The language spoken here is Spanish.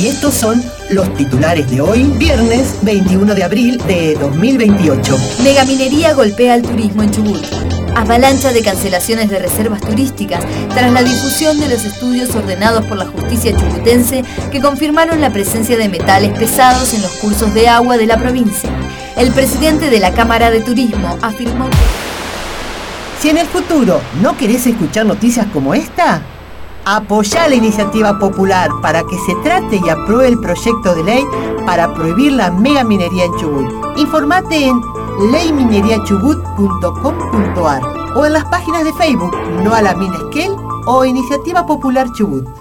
Y estos son los titulares de hoy, viernes 21 de abril de 2028. Megaminería golpea al turismo en Chubut. Avalancha de cancelaciones de reservas turísticas tras la difusión de los estudios ordenados por la justicia chubutense que confirmaron la presencia de metales pesados en los cursos de agua de la provincia. El presidente de la Cámara de Turismo afirmó que... Si en el futuro no querés escuchar noticias como esta, apoyá la iniciativa popular para que se trate y apruebe el proyecto de ley para prohibir la megaminería en Chubut. Informate en leymineriachubut.com.ar o en las páginas de Facebook No a la Mina Esquel o Iniciativa Popular Chubut.